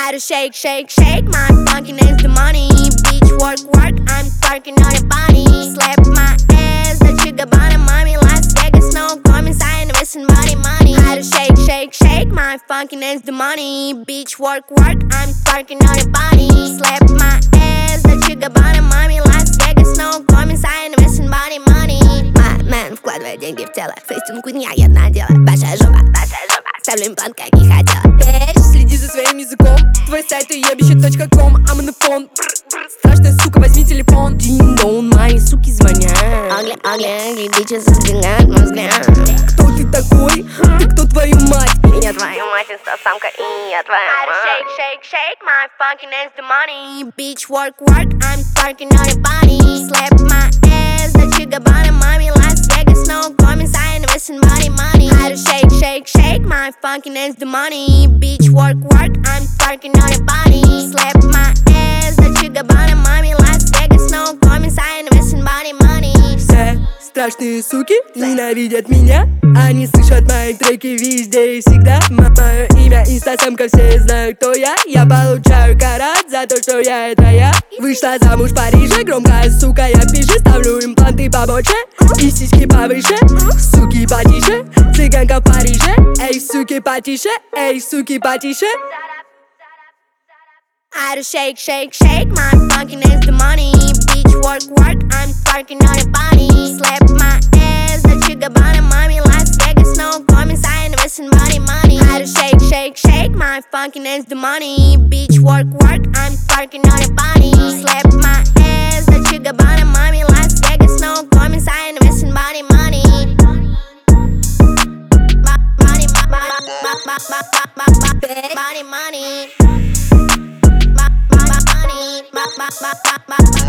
I do shake, shake, shake, my funkin' is the money. Bitch, work, work, I'm twerking on your body. Slap my ass, that you got bottom, mommy. Las Vegas, no comments, I ain't missing body money. I do shake, shake, shake, my funkin' is the money. Bitch, work, work, I'm twerking on your body. Slap my ass, that you got bottom, mommy. Las Vegas, no comments, I ain't missing body money. My man вкладывает деньги в тело, фейстинг не одна дело. Большая жопа, ставлю имплант, как и хотела. Следи за своим языком. Твой сайт уебище.com, I'm on the phone. Страшная сука, возьми телефон. Дин-дон, мои суки звонят. Ugly, ugly, ugly bitches сдвигают мой взгляд. Кто ты такой? Ты кто, твою мать? Я твою мать, инстасамка, и я твоя мать. Shake, shake, shake, my funkin' is the money. Bitch, work, work, I'm twerking on your body. Slap my ass, that you got bottom, mommy. Las Vegas, no comments, I ain't missing body money. I do shake, shake, shake, my funkin' is the money. Bitch, work, work, I'm twerking on your body. Slap my ass, that you got bottom, mommy. Las Vegas, no comments, I ain't missing body money. Все страшные суки ненавидят меня. Они слышат мои треки везде и всегда. Мое имя инстасамка, все знают, кто я. Я получаю карат за то, что я это я. Вышла замуж в Париже, громкая сука, я пишу. Ставлю импланты побольше и сиськи повыше. Суки потише, цыганка в Париже. Эй, суки потише, эй, суки потише. I do shake, shake, shake, my funkin' is the money. Bitch, work, work, I'm twerking on your body. Slap my ass, that you got bottom, mommy. Las Vegas, no comments, I ain't missing body money. I do shake, shake, shake, my funkin' is the money. Bitch, work, work, I'm twerking on your body. Slap my ass, that you got bottom, mommy. Las Vegas, no comments, I ain't missing body money. Body money.